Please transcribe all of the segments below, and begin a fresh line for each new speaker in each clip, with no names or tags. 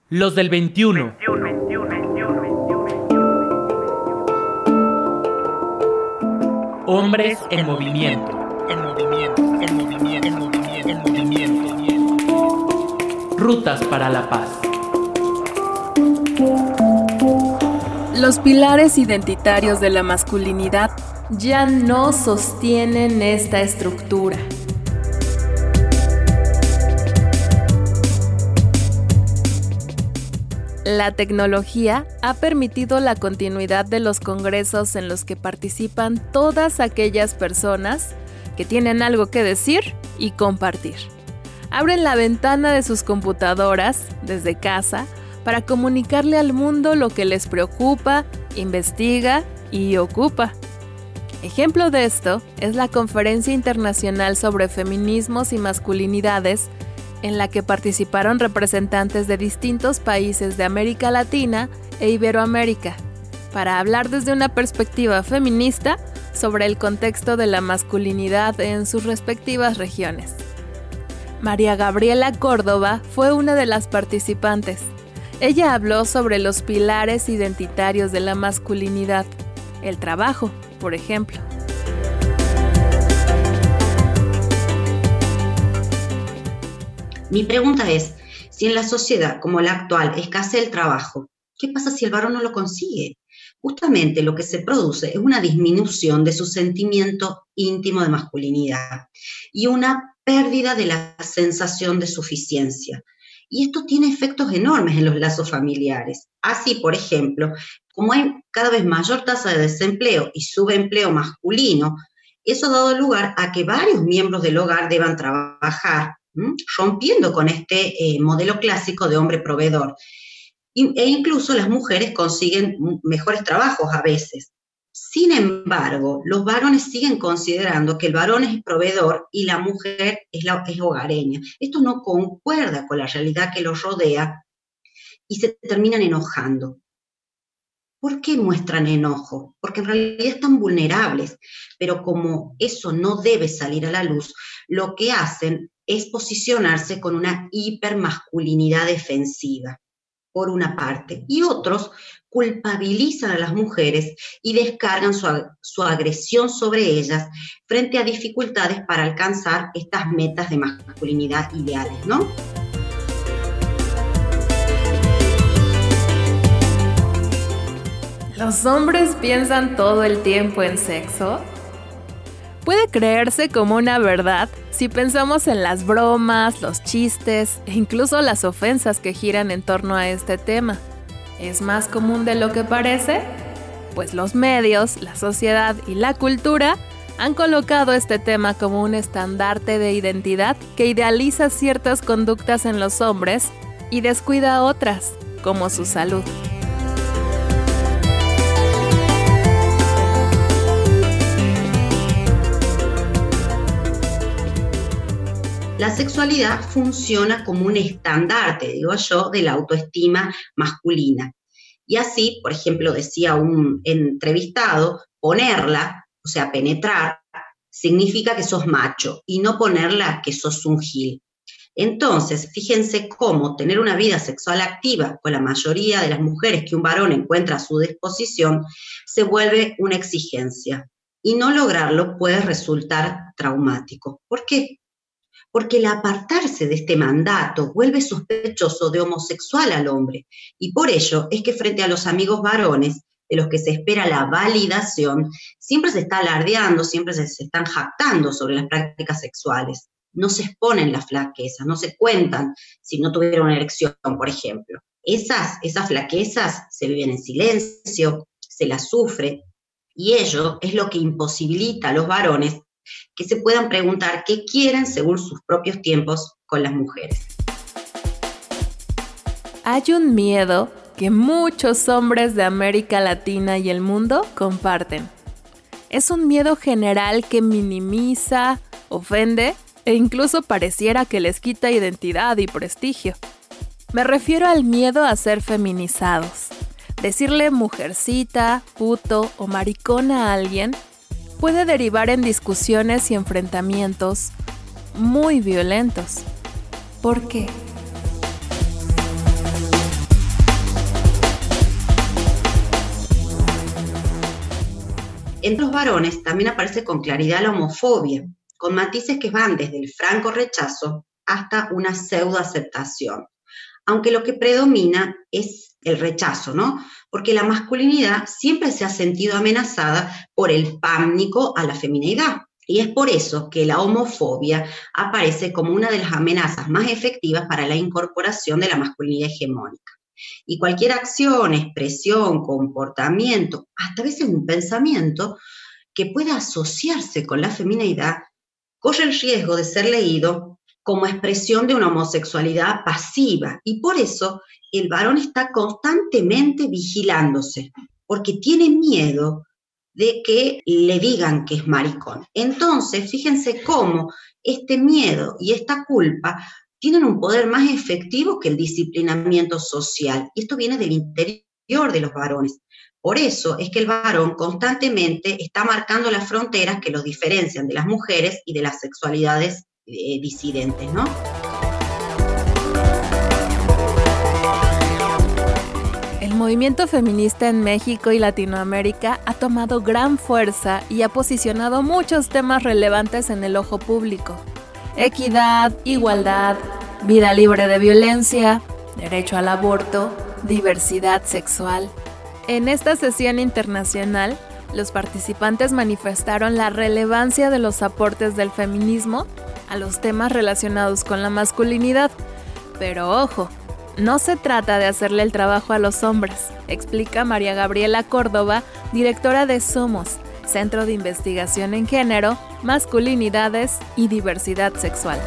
Los del 21. Hombres en movimiento. Rutas para la paz.
Los pilares identitarios de la masculinidad ya no sostienen esta estructura. La tecnología ha permitido la continuidad de los congresos en los que participan todas aquellas personas que tienen algo que decir y compartir. Abren la ventana de sus computadoras desde casa para comunicarle al mundo lo que les preocupa, investiga y ocupa. Ejemplo de esto es la Conferencia Internacional sobre Feminismos y Masculinidades, en la que participaron representantes de distintos países de América Latina e Iberoamérica, para hablar desde una perspectiva feminista sobre el contexto de la masculinidad en sus respectivas regiones. María Gabriela Córdoba fue una de las participantes. Ella habló sobre los pilares identitarios de la masculinidad, el trabajo, por ejemplo.
Mi pregunta es, si en la sociedad como la actual escasea el trabajo, ¿qué pasa si el varón no lo consigue? Justamente lo que se produce es una disminución de su sentimiento íntimo de masculinidad y una pérdida de la sensación de suficiencia. Y esto tiene efectos enormes en los lazos familiares. Así, por ejemplo, como hay cada vez mayor tasa de desempleo y subempleo masculino, eso ha dado lugar a que varios miembros del hogar deban trabajar, rompiendo con este modelo clásico de hombre proveedor. E incluso las mujeres consiguen mejores trabajos a veces. Sin embargo, los varones siguen considerando que el varón es proveedor y la mujer es hogareña. Esto no concuerda con la realidad que los rodea y se terminan enojando. ¿Por qué muestran enojo? Porque en realidad están vulnerables, pero como eso no debe salir a la luz, lo que hacen es posicionarse con una hipermasculinidad defensiva, por una parte, y otros culpabilizan a las mujeres y descargan su agresión sobre ellas frente a dificultades para alcanzar estas metas de masculinidad ideales, ¿no?
¿Los hombres piensan todo el tiempo en sexo? Puede creerse como una verdad si pensamos en las bromas, los chistes e incluso las ofensas que giran en torno a este tema. ¿Es más común de lo que parece? Pues los medios, la sociedad y la cultura han colocado este tema como un estandarte de identidad que idealiza ciertas conductas en los hombres y descuida otras, como su salud.
La sexualidad funciona como un estandarte, digo yo, de la autoestima masculina. Y así, por ejemplo, decía un entrevistado, ponerla, o sea, penetrar, significa que sos macho, y no ponerla que sos un gil. Entonces, fíjense cómo tener una vida sexual activa con la mayoría de las mujeres que un varón encuentra a su disposición se vuelve una exigencia. Y no lograrlo puede resultar traumático. ¿Por qué? Porque el apartarse de este mandato vuelve sospechoso de homosexual al hombre, y por ello es que frente a los amigos varones, de los que se espera la validación, siempre se está alardeando, siempre se están jactando sobre las prácticas sexuales. No se exponen las flaquezas, no se cuentan si no tuvieron una erección, por ejemplo. Esas flaquezas se viven en silencio, se las sufre, y ello es lo que imposibilita a los varones que se puedan preguntar qué quieren según sus propios tiempos con las mujeres.
Hay un miedo que muchos hombres de América Latina y el mundo comparten. Es un miedo general que minimiza, ofende e incluso pareciera que les quita identidad y prestigio. Me refiero al miedo a ser feminizados. Decirle mujercita, puto o maricona a alguien puede derivar en discusiones y enfrentamientos muy violentos. ¿Por qué?
Entre los varones también aparece con claridad la homofobia, con matices que van desde el franco rechazo hasta una pseudoaceptación. Aunque lo que predomina es el rechazo, ¿no? Porque la masculinidad siempre se ha sentido amenazada por el pánico a la femineidad. Y es por eso que la homofobia aparece como una de las amenazas más efectivas para la incorporación de la masculinidad hegemónica. Y cualquier acción, expresión, comportamiento, hasta a veces un pensamiento que pueda asociarse con la femineidad, corre el riesgo de ser leído como expresión de una homosexualidad pasiva. Y por eso el varón está constantemente vigilándose, porque tiene miedo de que le digan que es maricón. Entonces, fíjense cómo este miedo y esta culpa tienen un poder más efectivo que el disciplinamiento social. Y esto viene del interior de los varones. Por eso es que el varón constantemente está marcando las fronteras que los diferencian de las mujeres y de las sexualidades disidentes, ¿no?
El movimiento feminista en México y Latinoamérica ha tomado gran fuerza y ha posicionado muchos temas relevantes en el ojo público. Equidad, igualdad, vida libre de violencia, derecho al aborto, diversidad sexual. En esta sesión internacional, los participantes manifestaron la relevancia de los aportes del feminismo a los temas relacionados con la masculinidad. Pero ojo, no se trata de hacerle el trabajo a los hombres, explica María Gabriela Córdoba, directora de Somos, Centro de Investigación en Género, Masculinidades y Diversidad Sexual.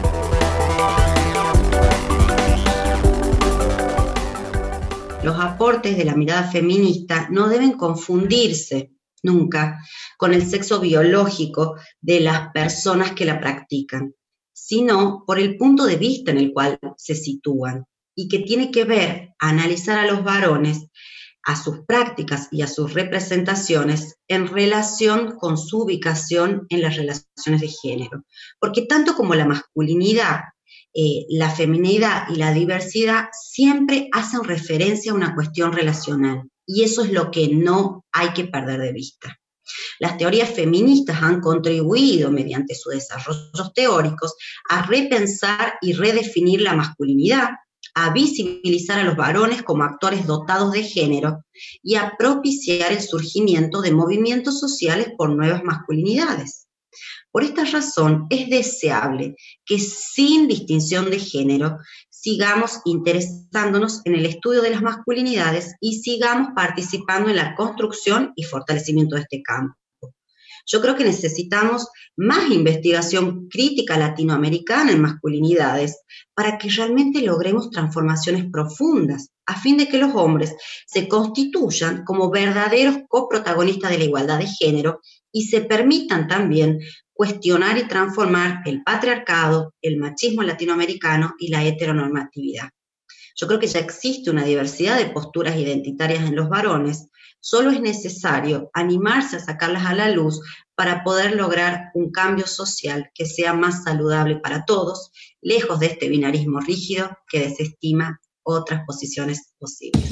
Los aportes de la mirada feminista no deben confundirse nunca con el sexo biológico de las personas que la practican, sino por el punto de vista en el cual se sitúan y que tiene que ver analizar a los varones, a sus prácticas y a sus representaciones en relación con su ubicación en las relaciones de género. Porque tanto como la masculinidad, la feminidad y la diversidad siempre hacen referencia a una cuestión relacional. Y eso es lo que no hay que perder de vista. Las teorías feministas han contribuido, mediante sus desarrollos teóricos, a repensar y redefinir la masculinidad, a visibilizar a los varones como actores dotados de género y a propiciar el surgimiento de movimientos sociales por nuevas masculinidades. Por esta razón, es deseable que sin distinción de género sigamos interesándonos en el estudio de las masculinidades y sigamos participando en la construcción y fortalecimiento de este campo. Yo creo que necesitamos más investigación crítica latinoamericana en masculinidades para que realmente logremos transformaciones profundas, a fin de que los hombres se constituyan como verdaderos coprotagonistas de la igualdad de género y se permitan también cuestionar y transformar el patriarcado, el machismo latinoamericano y la heteronormatividad. Yo creo que ya existe una diversidad de posturas identitarias en los varones, solo es necesario animarse a sacarlas a la luz para poder lograr un cambio social que sea más saludable para todos, lejos de este binarismo rígido que desestima otras posiciones posibles.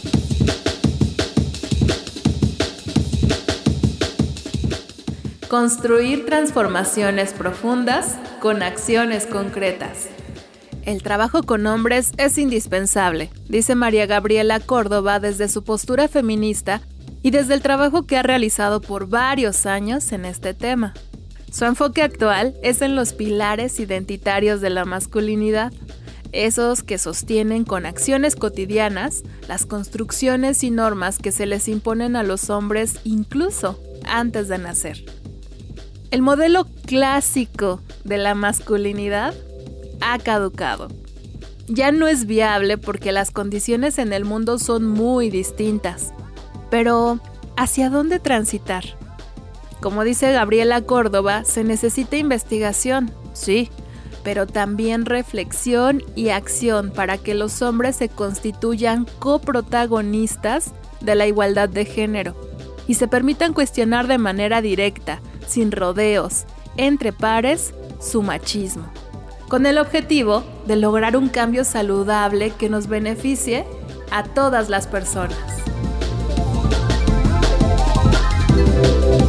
Construir transformaciones profundas con acciones concretas. El trabajo con hombres es indispensable, dice María Gabriela Córdoba desde su postura feminista y desde el trabajo que ha realizado por varios años en este tema. Su enfoque actual es en los pilares identitarios de la masculinidad, esos que sostienen con acciones cotidianas las construcciones y normas que se les imponen a los hombres incluso antes de nacer. El modelo clásico de la masculinidad ha caducado. Ya no es viable porque las condiciones en el mundo son muy distintas. Pero, ¿hacia dónde transitar? Como dice Gabriela Córdoba, se necesita investigación, sí, pero también reflexión y acción para que los hombres se constituyan coprotagonistas de la igualdad de género y se permitan cuestionar de manera directa, sin rodeos, entre pares, su machismo, con el objetivo de lograr un cambio saludable que nos beneficie a todas las personas.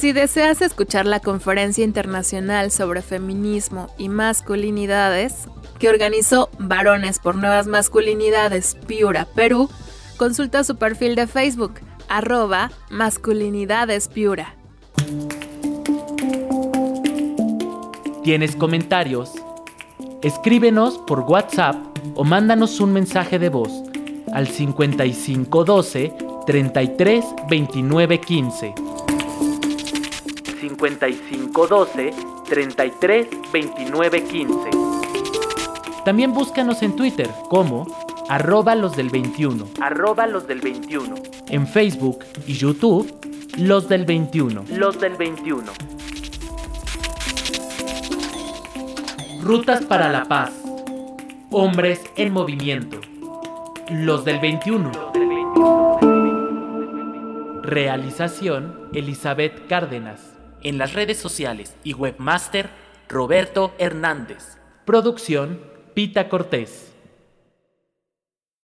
Si deseas escuchar la Conferencia Internacional sobre Feminismo y Masculinidades que organizó Varones por Nuevas Masculinidades Piura, Perú, consulta su perfil de Facebook, @masculinidades_piura.
¿Tienes comentarios? Escríbenos por WhatsApp o mándanos un mensaje de voz al 5512 33 29 15. 5512 33 29 15. También búscanos en Twitter como @losdel21, @losdel21. En Facebook y YouTube, Los del 21. Los del 21. Rutas para la paz. Hombres en movimiento. Los del 21. Realización Elizabeth Cárdenas. En las redes sociales y webmaster Roberto Hernández. Producción Pita Cortés.